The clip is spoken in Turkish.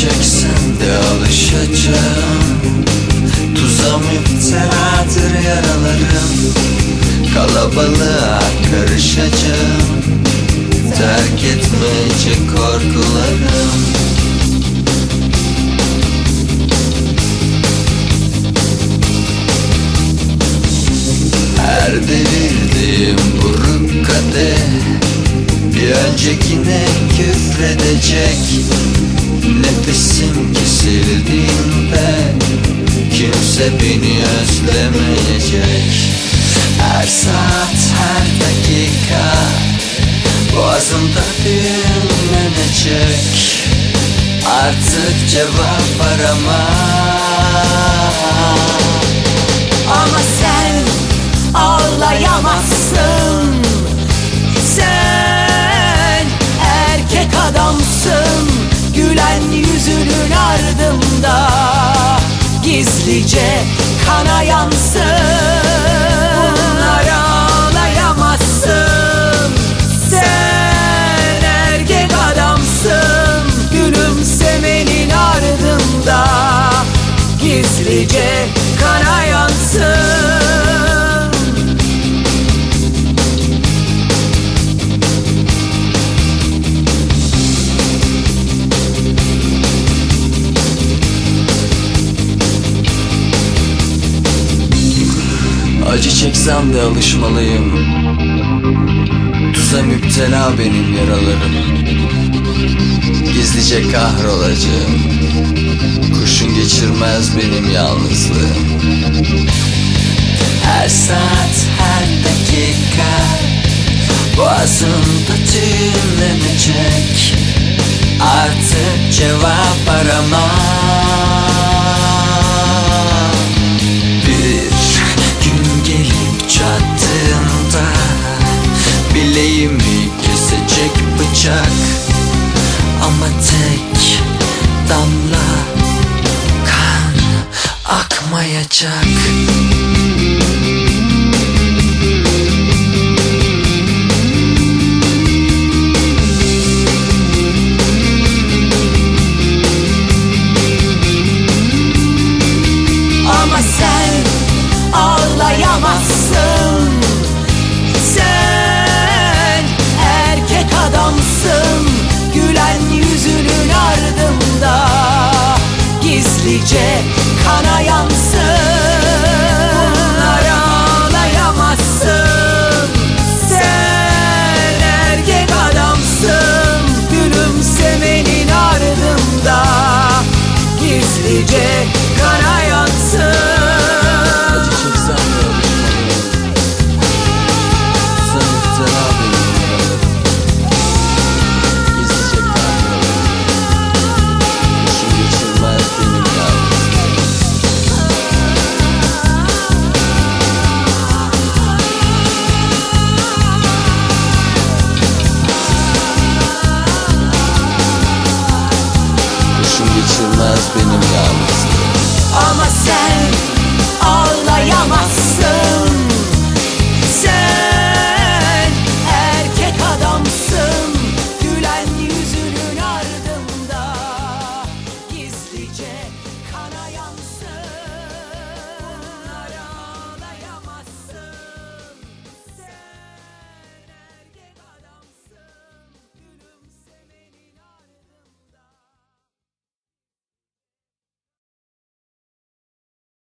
çeksen de alışacağım. Tuza müpteladır yaralarım, kalabalığa karışacağım. Terk etmeyecek korkularım. Her devirdiğim buruk kadeh bir öncekine küfredecek. Nefesim kesildiğinde kimse beni özlemeyecek. Her saat, her dakika boğazımda düğümlenecek. Artık cevap aramam. Ama sen ağlayamazsın. Sen erkek adamsın. Gülen yüzünün ardında gizlice kanayansın. Bunlara ağlayamazsın. Sen erkek adamsın. Gülümsemenin ardında gizlice kanayansın. Acı çeksem de alışmalıyım. Tuza müptela benim yaralarım. Gizlice kahrolacağım. Kurşun geçirmez benim yalnızlığım. Her saat, her dakika boğazımda düğümlenecek. Artık cevap aramam. Çattığında bileğimi kesecek bıçak. Ama tek damla kan akmayacak. Ama sen ağlayamazsın. Sen erkek adamsın. Gülen yüzünün ardında gizlice kanayansın. Bunlara ağlayamazsın. Sen erkek adamsın. Gülümsemenin ardında gizlice kanayansın. Geçirmez beni